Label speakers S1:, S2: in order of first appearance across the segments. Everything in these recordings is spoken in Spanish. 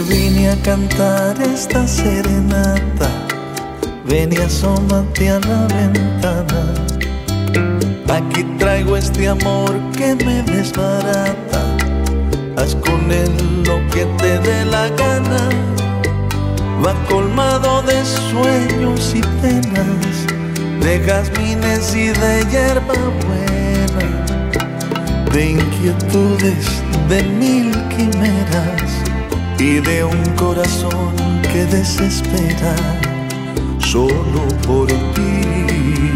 S1: vine a cantar esta serenata. Ven y asómate a la ventana. Aquí traigo este amor que me desbarata. Haz con él lo que te dé la gana. Va colmado de sueños y penas, de jazmines y de hierba buena, de inquietudes, de mil quimeras y de un corazón que desespera. Solo por ti,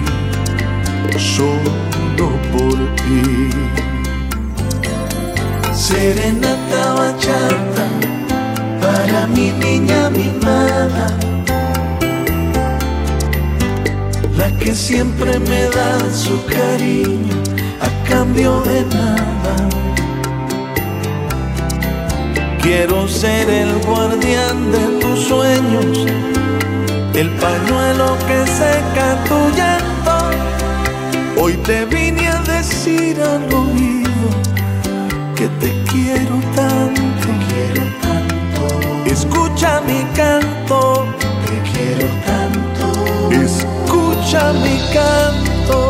S1: solo por ti. Serenata bachata para mi niña mimada, la que siempre me da su cariño a cambio de nada. Quiero ser el guardián de tus sueños, el pañuelo que seca tu llanto. Hoy te vine a decir al oído que te quiero tanto, te quiero tanto. Escucha mi canto, te quiero tanto. Escucha mi canto.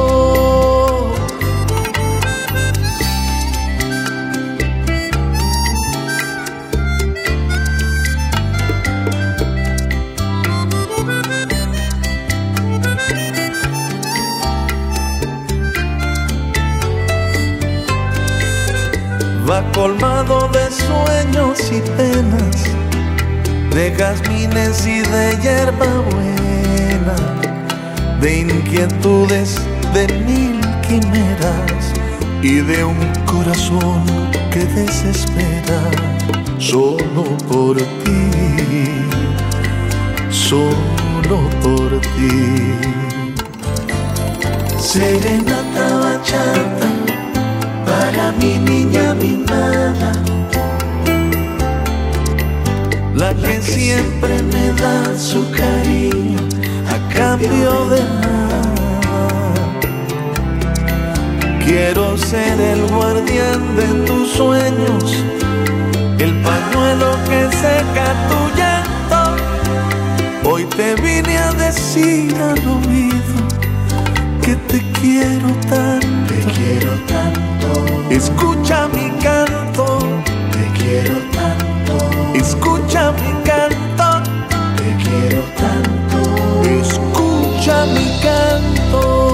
S1: Va colmado de sueños y penas, de jazmines y de hierba buena, de inquietudes, de mil quimeras y de un corazón que desespera. Solo por ti, solo por ti. Serenata bachata para mi niña mimada, la que siempre me da su cariño a cambio de nada. Quiero ser el guardián de tus sueños, el pañuelo que seca tu llanto. Hoy te vine a decir al oído que te quiero tanto, te quiero tanto. Escucha mi canto, te quiero tanto. Escucha mi canto, te quiero tanto. Escucha mi canto.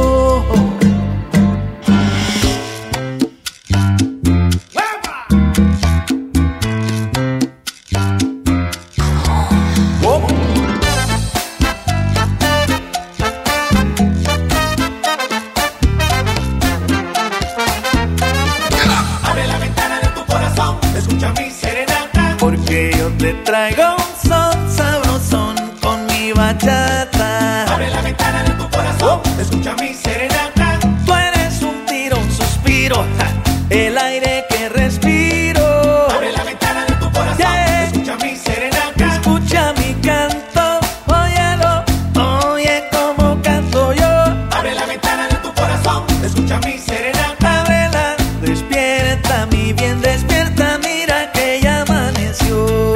S1: Porque yo te traigo un son sabrosón con mi bachata.
S2: Abre la ventana de tu corazón, escucha mi serenata.
S1: Tú eres un tiro, un suspiro, el aire que respiro.
S2: Abre la ventana de tu corazón, escucha mi serenata.
S1: Escucha mi canto, óyelo, oye como canto yo.
S2: Abre la ventana de tu corazón, escucha mi serenata.
S1: Ábrela, despierta mi bien, despierta, mira que ya amaneció.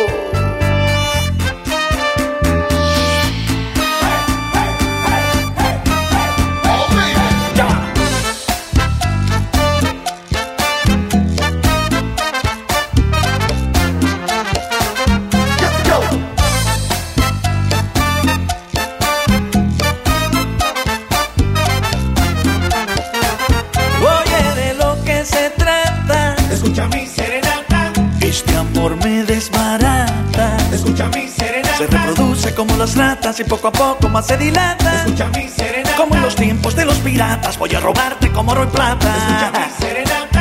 S2: Escucha mi serenata.
S1: Este amor me desbarata.
S2: Escucha mi serenata.
S1: Se reproduce como las ratas y poco a poco más se dilata.
S2: Escucha mi serenata.
S1: Como en los tiempos de los piratas, voy a robarte como oro y plata.
S2: Escucha mi serenata.